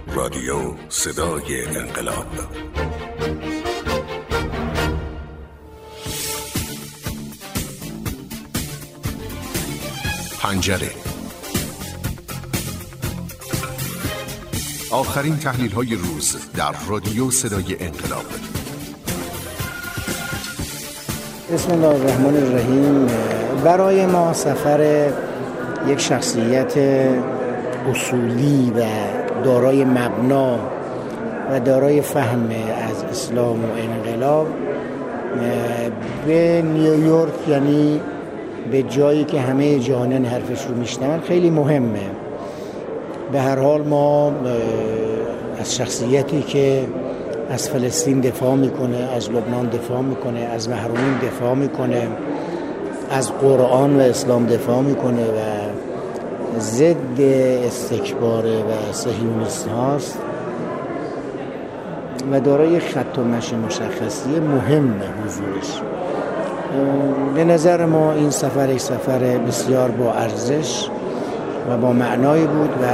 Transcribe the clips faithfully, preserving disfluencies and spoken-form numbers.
رادیو صدای انقلاب. پنجره. آخرین تحلیل های روز در رادیو صدای انقلاب. بسم الله الرحمن الرحیم. برای ما سفر یک شخصیت اصولی و دارای مبنا و دارای فهم از اسلام و انقلاب به نیویورک، یعنی به جایی که همه جهانیان حرفش رو میشنون، خیلی مهمه. به هر حال ما از شخصیتی که از فلسطین دفاع میکنه، از لبنان دفاع میکنه، از محرومین دفاع میکنه، از قرآن و اسلام دفاع میکنه و ضد استکبار و صهیونیست هاست و دارای خط و مشی مشخصی مهم حضورش. به نظر ما این سفر یک سفر بسیار با ارزش و با معنایی بود و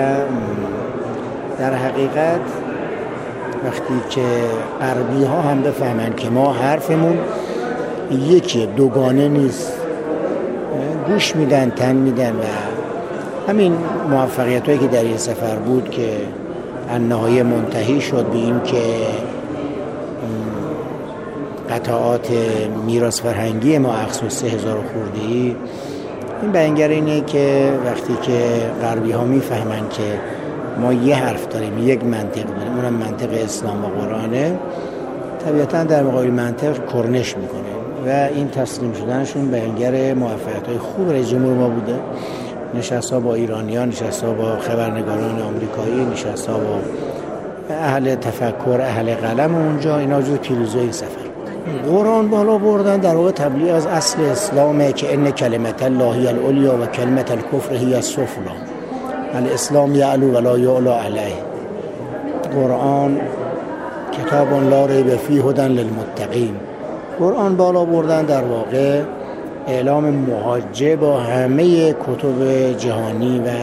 در حقیقت وقتی که غربی ها هم بفهمن که ما حرفمون یکی دوگانه نیست، گوش میدن، تن میدن و همین موفقیت هایی که در این سفر بود که النهایه منتهی شد به این که قطعات میراث فرهنگی ما اقصا سه هزار خورده‌ای، این بیانگر اینه که وقتی که غربی ها میفهمن که ما یه حرف داریم، یک منطق داریم، اونم منطق اسلام و قرآنه، طبیعتا در مقابل منطق کرنش میکنه و این تسلیم شدنشون بیانگر موفقیت های خوب رئیس جمهور ما بوده. نشست‌ها با ایرانیان، نشست‌ها با خبرنگاران آمریکایی، نشست‌ها با اهل تفکر، اهل قلم اونجا، اینا جو پیروزی این سفر. قرآن بالا بردن در واقع تبلیغ از اصل اسلامه که ان کلمت الله هی العلیا و کلمت الکفر هی السفلی. الاسلام یعلو ولا یعلی علیه. قرآن کتاب لا ریب فیه هدی للمتقین. قرآن بالا بردن در واقع اعلام محاجه با همه کتب جهانی و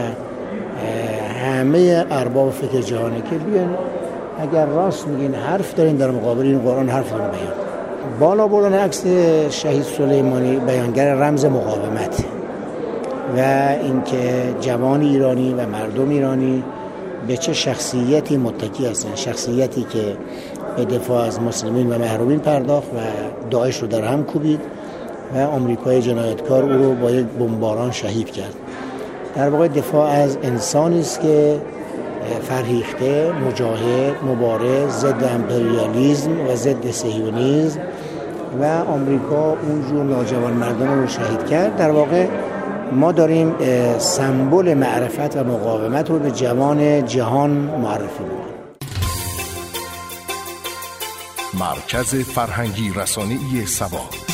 همه ارباب فکر جهانی که بیان اگر راست میگین حرف دارین در مقابل این قرآن حرف دارین بیان. بالا بردن عکس شهید سلیمانی بیانگر رمز مقاومت و اینکه جوان ایرانی و مردم ایرانی به چه شخصیتی متکی هستن، شخصیتی که به دفاع از مسلمین و محرومین پرداخت و داعش رو در هم کوبید و آمریکای جنایتکار او رو با یک بمباران شهید کرد. در واقع دفاع از انسانی است که فرهیخته، مجاهد، مبارز ضد امپریالیسم و ضد صهیونیسم و آمریکا اونجور نوجوان مردم رو شهید کرد. در واقع ما داریم سمبل معرفت و مقاومت رو به جوان جهان معرفی می‌کنیم. مرکز فرهنگی رسانه‌ای سبا.